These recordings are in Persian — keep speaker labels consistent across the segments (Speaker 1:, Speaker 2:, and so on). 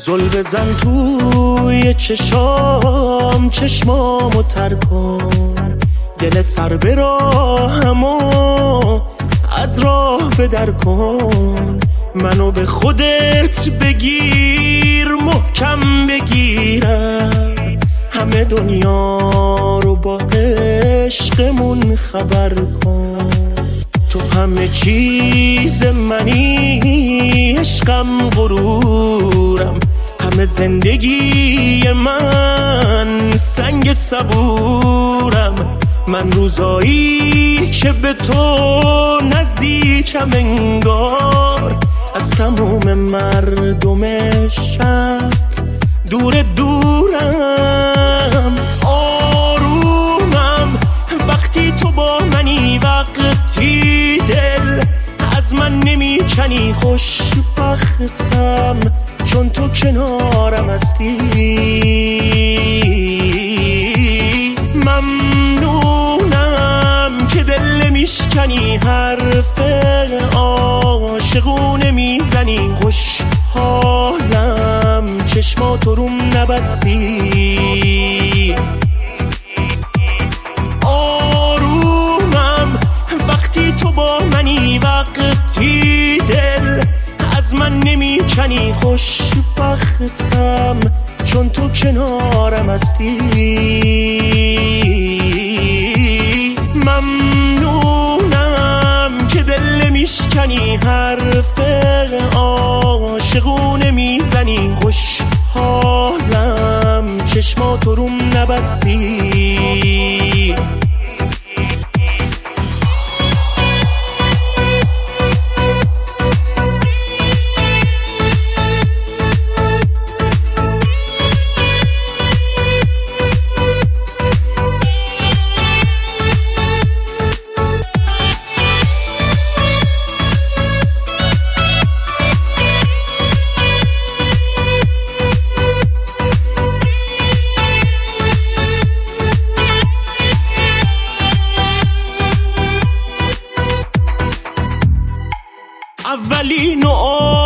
Speaker 1: زل بزن توی چشام، چشمامو تر کن، دل سر به راهمو از راه بدر کن. منو به خودت بگیر، محکم بگیرم، همه دنیا رو با عشقمون خبر کن. تو همه چیز منی، عشقم غرورم، همه زندگی من سنگ صبورم. من روزایی که به تو نزدیکم انگار، از تموم مردم شهر دور دورم. آرومم وقتی تو با منی، وقتی دل از من نمیکنی. خوشبختم چون تو کنارم هستی. ممنونم که دل نمیشکنی، حرف عاشقونه میزنی. خوشحالم چشماتو روم نبستی. آرومم وقتی تو با منی، وقتی دل از من نمیکنی. خوشبختم چون تو کنارم هستی. ممنونم که دل نمیشکنی، حرف عاشقونه میزنی. خوشحالم چشماتو روم نبستی. اولین و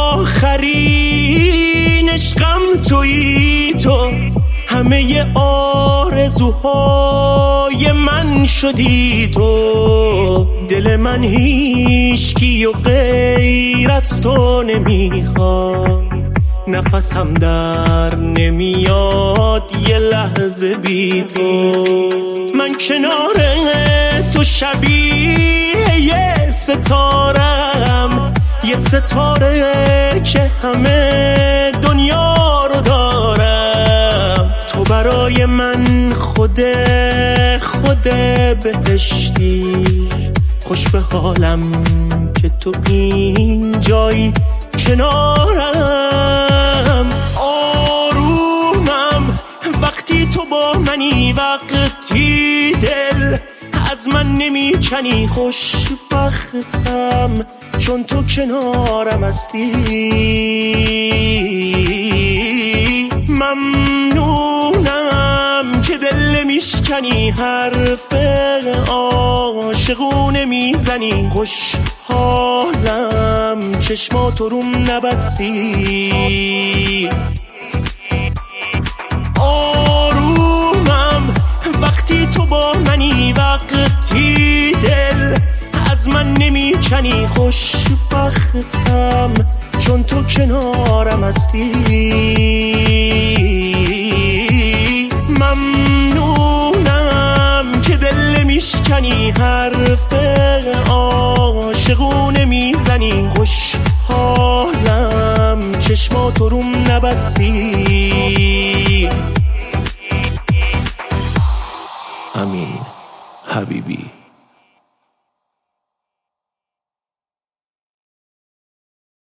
Speaker 1: آخرین عشقم تویی تو، همه آرزوهای من شدی تو. دل من هیچکی و غیر از تو نمیخواد، نفسم در نمیاد یه لحظه بی تو. من کنار تو شبیه یه ستارم، یه ستاره که همه دنیا رو دارم. تو برای من خود بهشتی. خوش به حالم که تو اینجایی کنارم. آرومم وقتی تو با منی، وقتی دل از من نمیکنی. خوشبختم چون تو کنارم هستی. ممنونم که دل نمیشکنی، حرف عاشقونه میزنی. خوشحالم چشماتو روم نبستی. آرومم وقتی تو با منی، وقتی دل از من نمیکنی. خوشبختم چون تو کنارم هستی. ممنونم که دل نمیشکنی، حرف عاشقونه میزنی. خوشحالم چشماتو روم نبستی. امین حبیبی.